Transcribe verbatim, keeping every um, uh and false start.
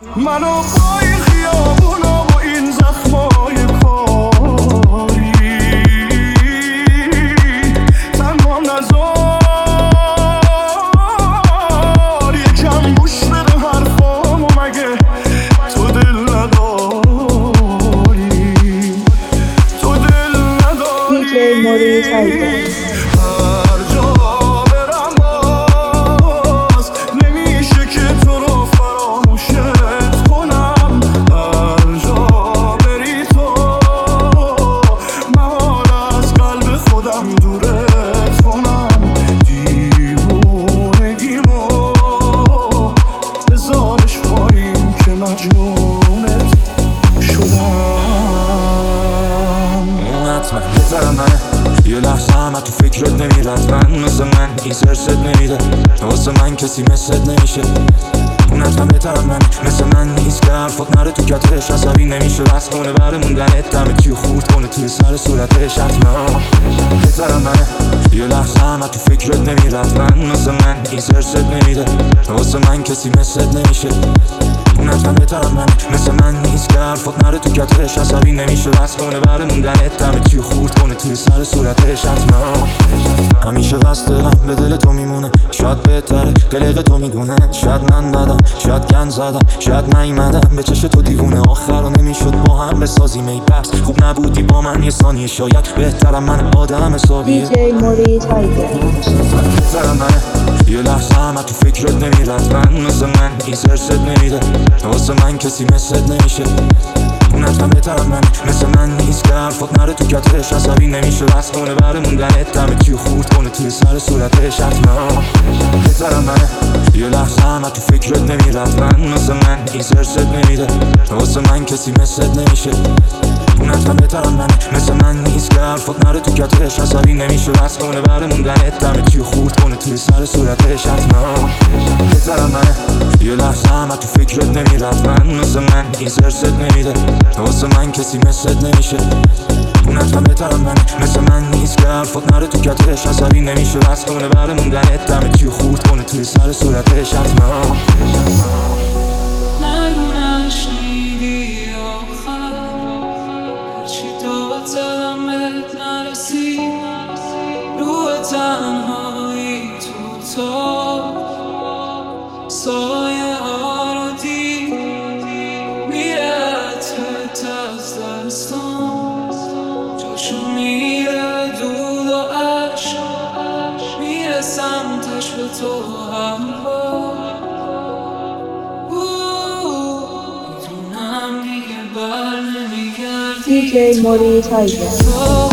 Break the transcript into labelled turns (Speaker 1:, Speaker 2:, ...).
Speaker 1: منو با این خیابونا و این زخمای کاری تنها نزار، یکم گوش بده حرفامو، مگه تو دل نداری؟ تو دل نداری.
Speaker 2: دی جی موری تایگر.
Speaker 3: یه لحظه همه تو فکرت نمیرد، من مثل من این سرست نمیده، واسه من کسی مثلت نمیشه. اون حتما بهترم من مثل من نیست که حرفات نره تو کتش، عصبی نمیشه بس کنه بره موندنت، دمه کیو خورد کنه توی سر صورتش. حتما بهترم من یه لحظه همه تو فکرت نمیرد، من مثل من این سرست نمیده، واسه من کسی مثلت نمیشه. اون حتما بهترم من مثل من نیست که حرفات نره تو کتش، عصبی نمیشه بس کنه بره موندنت، دمه کیو خورد کنه توی سر صورتش. حتما همیشه بس دلم به دل تو میمونه، شاید بهتره قلق تو میدونه، شاید من بدم شاید گن زدم، شاید نیومدم به چش تو دیوونه، آخر نمیشد با هم بسازیم ای بس، خوب نبودی با من یه ثانیه، شاید بهترم من آدم حسابیه.
Speaker 2: دی جی موری تایگر.
Speaker 3: بهترم من یه لحظه همه تو فکرت نمیرد، من مثل من این سرست نمیده، واسه من کسی مثلت نمیشه. اون حتما بهترم من مثل من نیست که حرفات نره تو کتش، عصبی نمیشه بس کنه بره موندنت، دمه کیو خورد کنه توی سر صورتش. حتما بهترم من یه لحظه همه تو فکرت نمیرد، من مثل من این سرست نمیده، واسه من کسی مثلت نمیشه. اون حتما بهترم من مثل من نیست که حرفات نره تو کتش، عصبی نمیشه بس کنه بره موندنت، دمه کیو خورد کنه توی سر صورتش. حتما بهترم من یه لحظه همه تو فکرت نمیرد، من مثل من این سرست نمیده، واسه من کسی مثلت نمیشه. اون حتما بهترم من مثل من نیست که حرفات نره تو کتش، عصبی نمیشه بس کنه بره موندنت، دمه کیو خورد کنه توی سر صورتش. حتما
Speaker 4: نگو نشنیدی آخر هرچی داد زدم بهت نرسید، روح تنهایی تو تا سایه ها رو دید، میره عطرت از دستان جاشو میره دود و عشق، میره سمتش به تو هر بار. میدونم دیگه بر نمیگردی،
Speaker 2: دی جی موری تایگر.